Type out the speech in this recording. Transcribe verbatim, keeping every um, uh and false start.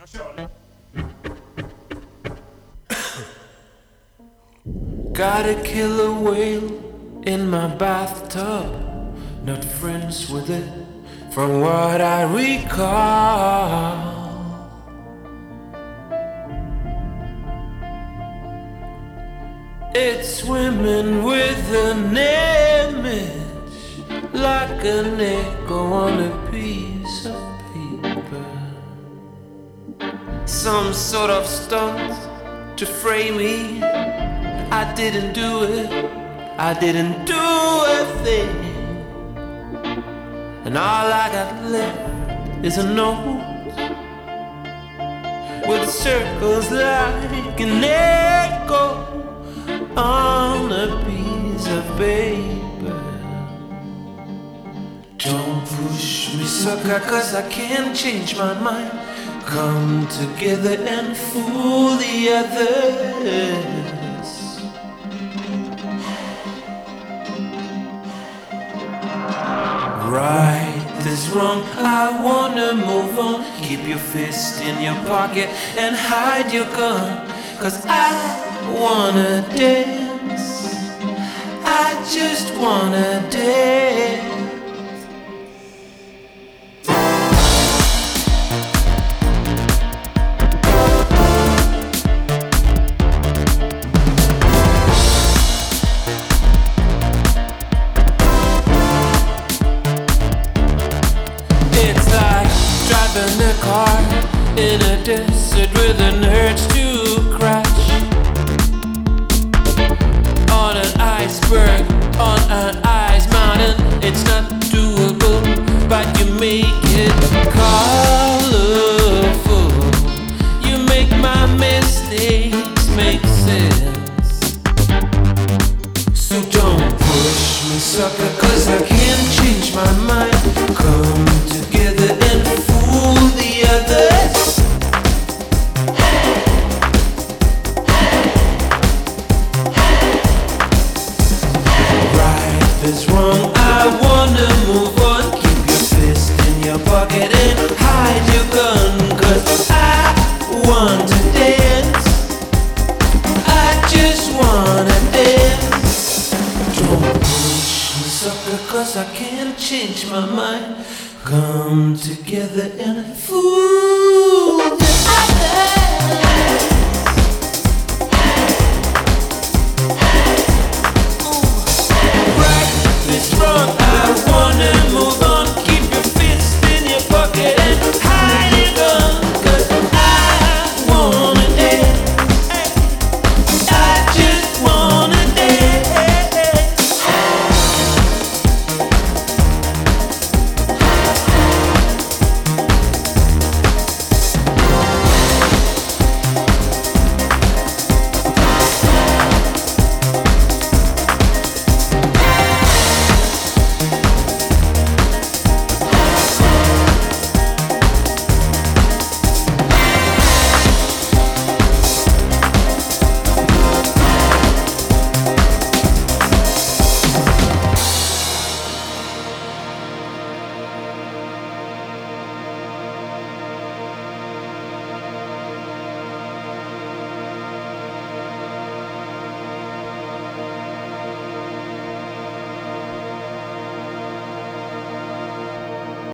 Gotta kill a whale in my bathtub. Not friends with it, from what I recall. It's swimming with an image, like an echo on a piece of paper. Some sort of stunt to frame me. I didn't do it, I didn't do a thing. And all I got left is a note with circles like an echo on a piece of paper. Don't push me, sucker, cause I can't change my mind. Come together and fool the others. Right is wrong, I wanna move on. Keep your fist in your pocket and hide your gun. Cause I wanna dance, I just wanna dance. Driving a car in a desert with an urge to crash on an iceberg, on an ice mountain. It's not doable, but you make it colorful. You make my mistakes make sense. So don't push me, sucker, cause I can't change my mind. Come together and fool the others. Right is wrong, I wanna move on. Keep your fist in your pocket and hide your gun. Cause I want to dance, I just wanna dance. Don't push me, sucker, cause I can't change my mind. Come together and fool